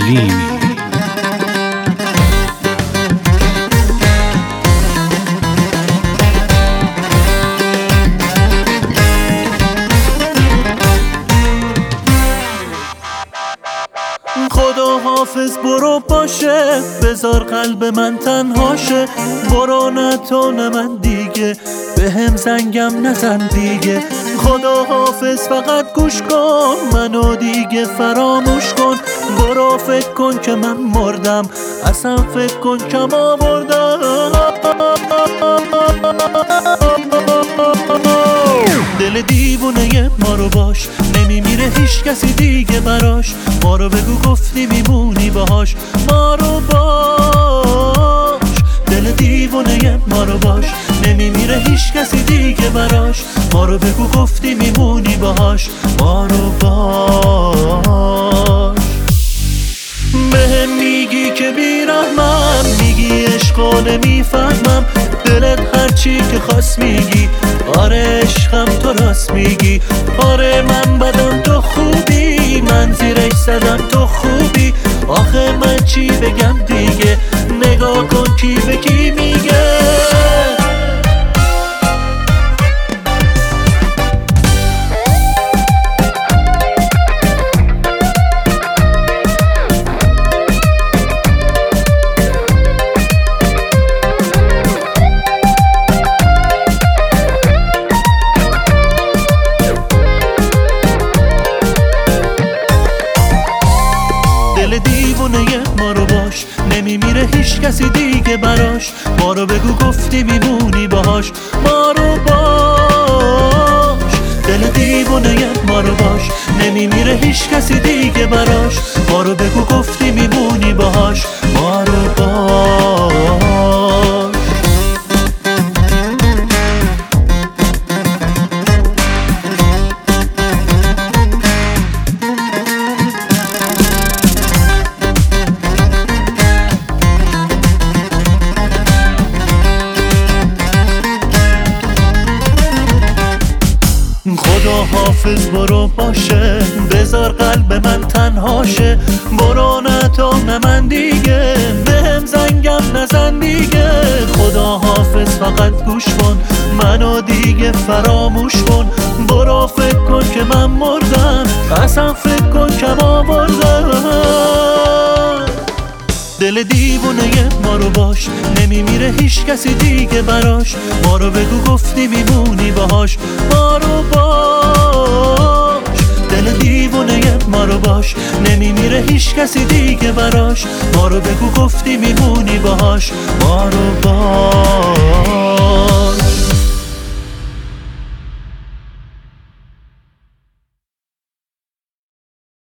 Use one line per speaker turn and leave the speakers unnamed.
سلیمی.
خدا حافظ برو باشه، بذار قلب من تنهاشه. برو نه تو نه من دیگه، به هم زنگم نزن دیگه. خدا حافظ فقط گوش کن، منو دیگه فراموش کن. برو فکر کن که من مردم، اصلا فکر کن کم آوردم. دل دیوونه ما رو باش، نمیمیره هیچ کسی دیگه براش. ما رو بگو گفتی میمونی باهاش، ما رو باش. دل دیوونه ما رو باش، نمیمیره هیچ کسی دیگه براش. ما رو بگو گفتی میمونی باهاش، ما رو باش. بهم میگی که بیرحمم، میگی عشقو نمیفهمم. دلت هرچی که خواست میگی، آره عشقم تو راست میگی. آره من بدم تو خوبی، من زیرش زدم تو خوبی. آخه من چی بگم دیگه، نگاه کن کی به کی میگه. دل دیوونه ما رو باش، نمیمیره هیچ کسی دیگه براش. ما رو بگو گفتی میمونی باهاش، ما رو باش. دل دیوونه ما رو باش، نمیمیره هیچ کسی دیگه براش. ما رو بگو گفتی میمونی باهاش، ما رو باش. خدا حافظ برو باشه، بذار قلب من تنهاشه. برو نه تو نه من دیگه، بهم زنگم نزن دیگه. خدا حافظ فقط گوش کن، منو دیگه فراموش کن. برو فکر کن که من مردم، اصلا فکر کن کم آوردم. دل دیوونه ما رو باش، نمیمیره هیچ کسی دیگه براش. ما رو بگو گفتی میمونی باهاش، ما رو باش. دل دیوونه ما رو باش، نمیمیره هیچ کسی دیگه براش. ما رو بگو گفتی میمونی باهاش، ما رو باش.